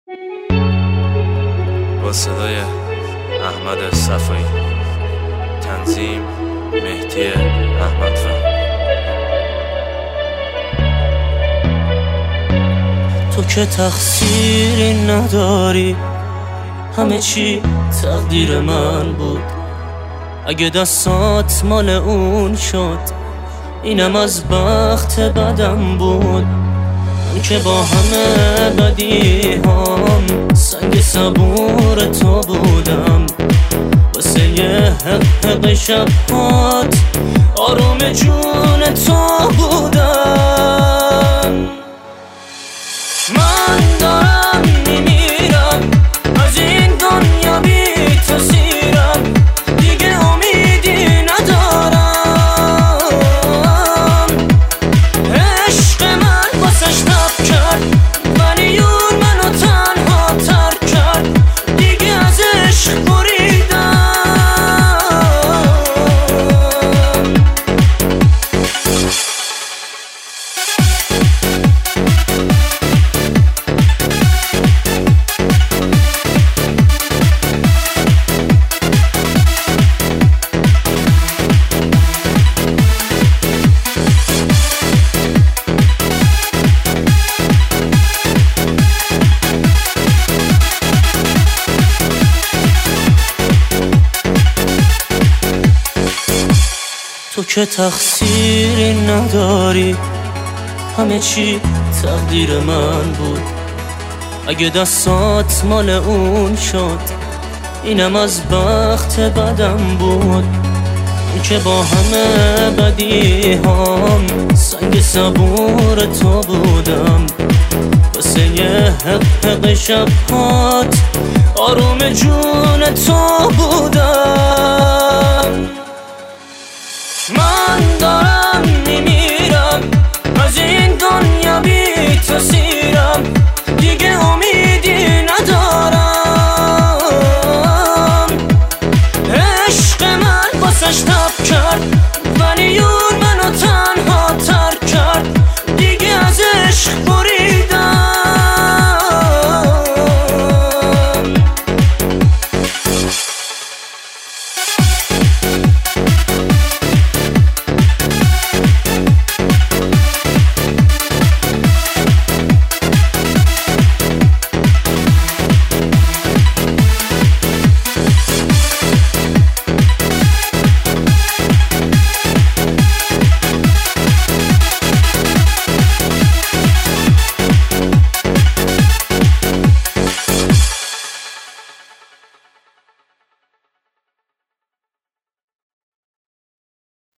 با صدای احمد صفایی، تنظیم مهدی احمدفر. تو که تقصیری نداری، همه چی تقدیر من بود. اگه دستات مال اون شد، اینم از بخت بدم بود. من که با همه بدی هم سنگ صبور تو بودم. واسه یه حق شبات آروم جون تو بودم. من دارم میمیرم، از این دنیا بی تو سیرم، دیگه امیدی ندارم. عشق من واسش تب کرد، ولی اون منو تنها تر کرد. دیگه از عشق بریدم. تو که تقصیری نداری، همه چی تقدیر من بود. اگه دستات مال اون شد، اینم از بخت بدم بود. من که با همه بدی هم سنگ صبور تو بودم. واسه یه حق شبات آروم جون تو بودم. من دارم